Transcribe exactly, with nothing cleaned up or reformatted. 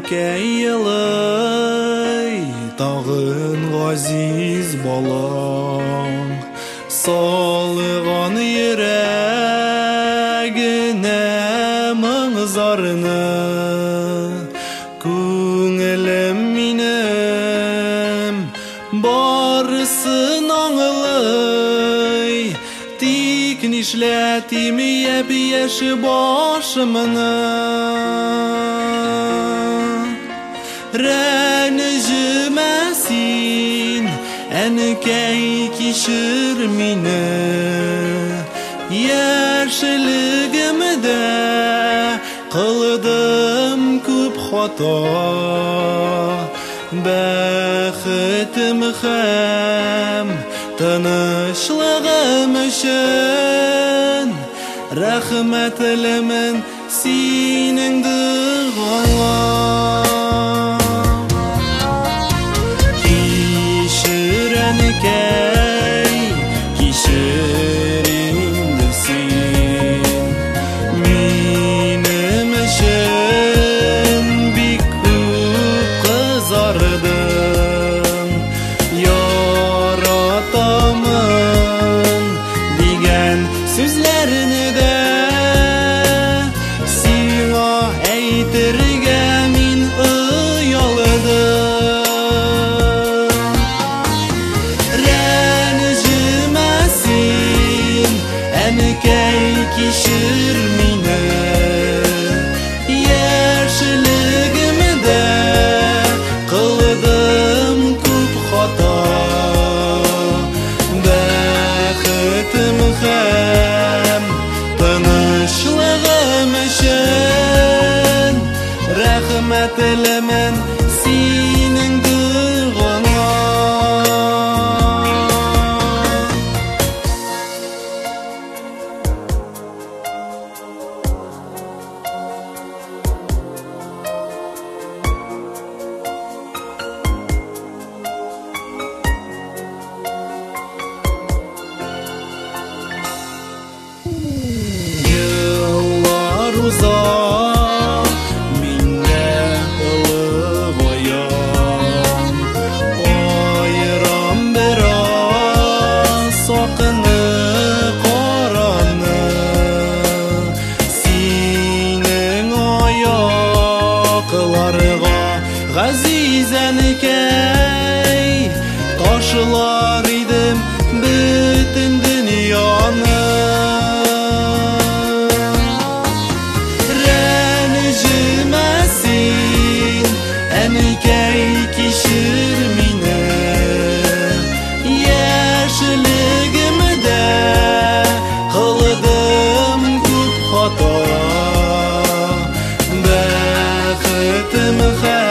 Әнкәйелый тағын ғазиз балам, салыған йөрәгенә мың зарны. Күңелем минем барысын аңлый, тик нишләтим япь-яшь башымны. Рәнҗемә син, әнкәй, кичер мине. Яшьлегемдә кылдым күп хата, бәхетем һәм тынычлыгым өчен рәхмәтлемен синең догаңа. Кичер әнкәй, кичер инде син, минем өчен бик күп кызардың. Яратамын дигән сүзләрне дә сиңа әйтергә мин оялдым. Рәнҗемә син, әнкәй, кичер мине. Яшьлегемдә кылдым күп хата, бәхетем һәм тынычлыгым өчен рәхмәтлемен синең догаңа. Yıllar uzak, minne ılık ayağım, ayıram biraz sakını karanı. Sinin ayaklarga gaziz әнкәй, taşlar idim bütün dünyаны. Rəncimə sin, ənkəy, kişir minə. Яшьлегемдә кылдым күп хата, бәхетем